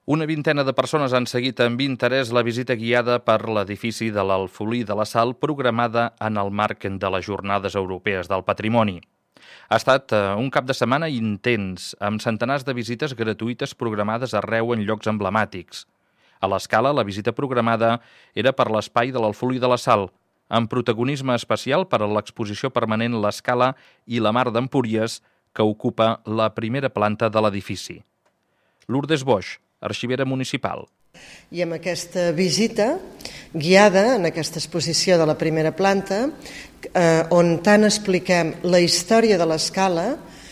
Una vintena de persones han seguit amb interès la visita guiada per l'edifici de l'Alfolí de la Sal programada en el marc de les Jornades Europees del Patrimoni. Ha estat un cap de setmana intens, amb centenars de visites gratuïtes programades arreu en llocs emblemàtics. A l'Escala, la visita programada era per l'espai de l'Alfolí de la Sal, amb protagonisme especial per a l'exposició permanent L'Escala i la Mar d'Empúries, que ocupa la primera planta de l'edifici. Lourdes Boix, arxivera municipal. I amb aquesta visita guiada en aquesta exposició de la primera planta, on tant expliquem la història de l'Escala,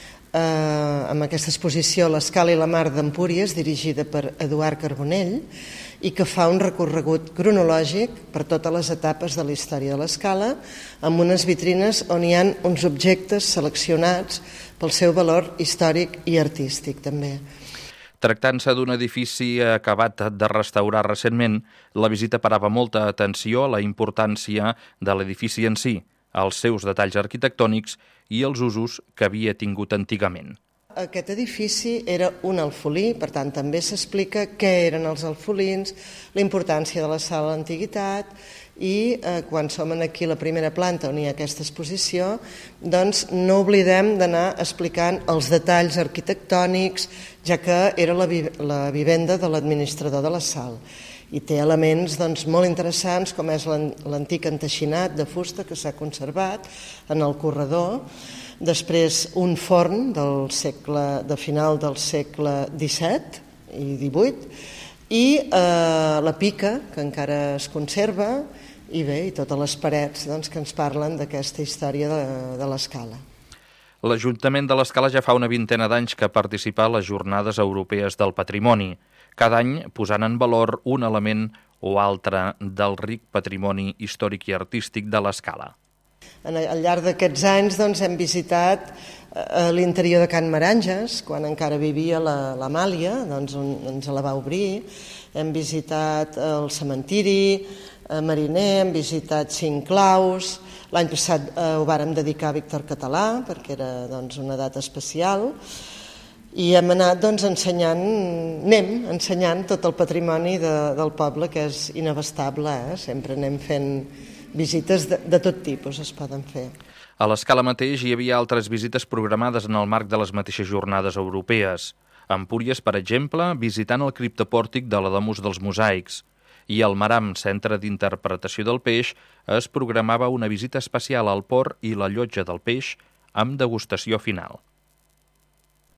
amb aquesta exposició L'Escala i la Mar d'Empúries, dirigida per Eduard Carbonell, i que fa un recorregut cronològic per totes les etapes de la història de l'Escala, amb unes vitrines on hi ha uns objectes seleccionats pel seu valor històric i artístic també. Tractant-se d'un edifici acabat de restaurar recentment, la visita parava molta atenció a la importància de l'edifici en si, als seus detalls arquitectònics i els usos que havia tingut antigament. Aquest edifici era un alfolí, per tant també s'explica què eren els alfolins, la importància de la sala de l'antiguitat i quan som aquí a la primera planta on hi ha aquesta exposició, doncs no oblidem d'anar explicant els detalls arquitectònics, ja que era la vivenda de l'administrador de la sal. I té elements molt interessants, com és l'antic enteixinat de fusta que s'ha conservat en el corredor, després un forn de final del segle XVII i XVIII, i la pica, que encara es conserva, i bé, i totes les parets que ens parlen d'aquesta història de l'Escala. L'Ajuntament de l'Escala ja fa una vintena d'anys que participa a les Jornades Europees del Patrimoni, cada any posant en valor un element o altre del ric patrimoni històric i artístic de l'Escala. Al llarg d'aquests anys hem visitat l'interior de Can Maranges, quan encara vivia l'Amàlia, ens la va obrir. Hem visitat el cementiri Mariner, hem visitat Cinc Claus. L'any passat ho vàrem dedicar a Víctor Català, perquè era una data especial. I hem anat ensenyant tot el patrimoni del poble, que és inabastable. Sempre anem fent visites de tot tipus, es poden fer. A l'Escala mateix hi havia altres visites programades en el marc de les mateixes jornades europees. A Empúries, per exemple, visitant el criptopòrtic de la Domus dels Mosaics. I al Maram, Centre d'Interpretació del Peix, es programava una visita especial al port i la llotja del peix amb degustació final.